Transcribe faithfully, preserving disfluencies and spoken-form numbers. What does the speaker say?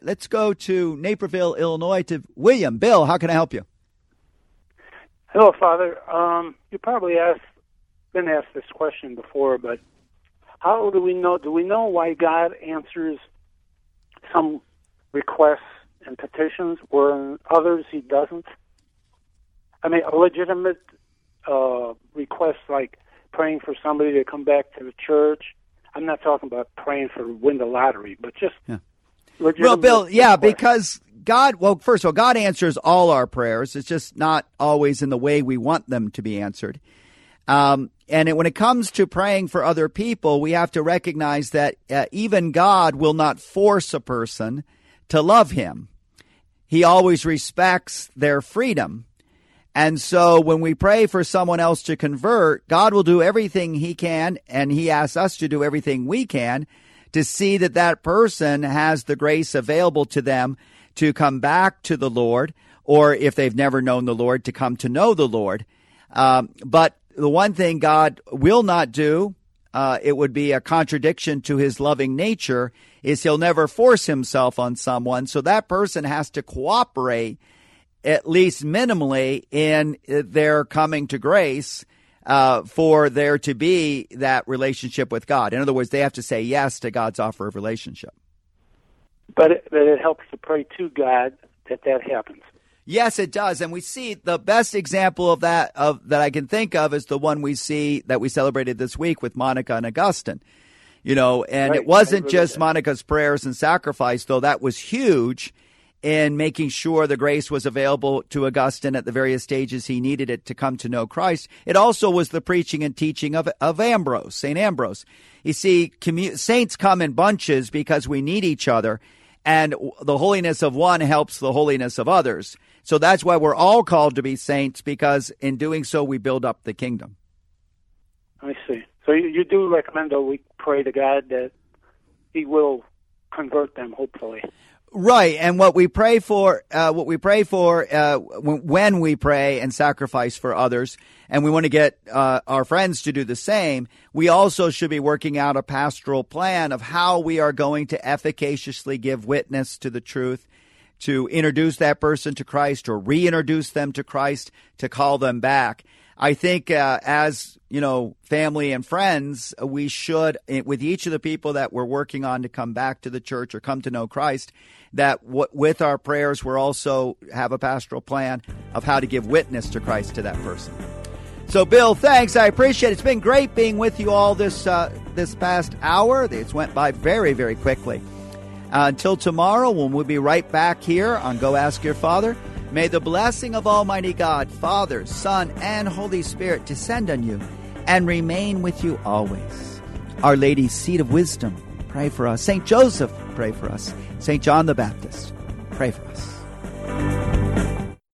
Let's go to Naperville, Illinois, to William. Bill, how can I help you? Hello, Father. Um, you probably asked, been asked this question before, but how do we know? Do we know why God answers some requests and petitions, where others He doesn't? I mean, a legitimate uh, request like praying for somebody to come back to the church. I'm not talking about praying for win the lottery, but just yeah. legitimate. Well, Bill, yeah, requests. because God, well, first of all, God answers all our prayers. It's just not always in the way we want them to be answered. Um, and it, when it comes to praying for other people, we have to recognize that uh, even God will not force a person to love Him. He always respects their freedom. And so when we pray for someone else to convert, God will do everything He can, and He asks us to do everything we can to see that that person has the grace available to them to come back to the Lord, or if they've never known the Lord, to come to know the Lord. Um, but the one thing God will not do, uh, it would be a contradiction to His loving nature, is He'll never force Himself on someone. So that person has to cooperate, at least minimally, in their coming to grace uh, for there to be that relationship with God. In other words, they have to say yes to God's offer of relationship. But it, but it helps to pray to God that that happens. Yes, it does. And we see the best example of that of that I can think of is the one we see that we celebrated this week with Monica and Augustine. You know, and right. it wasn't really just that. Monica's prayers and sacrifice, though that was huge in making sure the grace was available to Augustine at the various stages he needed it to come to know Christ. It also was the preaching and teaching of, of Ambrose, Saint Ambrose. You see, commu- saints come in bunches because we need each other, and the holiness of one helps the holiness of others. So that's why we're all called to be saints, because in doing so, we build up the kingdom. I see. So you, you do recommend that we pray to God that He will convert them, hopefully. Right, and what we pray for, uh, what we pray for uh, when we pray and sacrifice for others, and we want to get uh, our friends to do the same, we also should be working out a pastoral plan of how we are going to efficaciously give witness to the truth, to introduce that person to Christ or reintroduce them to Christ, to call them back. I think uh, as, you know, family and friends, we should, with each of the people that we're working on to come back to the church or come to know Christ, that w- with our prayers, we're also have a pastoral plan of how to give witness to Christ to that person. So, Bill, thanks. I appreciate it. It's been great being with you all this uh, this past hour. It's went by very, very quickly. Uh, until tomorrow, when we'll be right back here on Go Ask Your Father, may the blessing of Almighty God, Father, Son, and Holy Spirit descend on you and remain with you always. Our Lady's Seat of Wisdom, pray for us. Saint Joseph, pray for us. Saint John the Baptist, pray for us.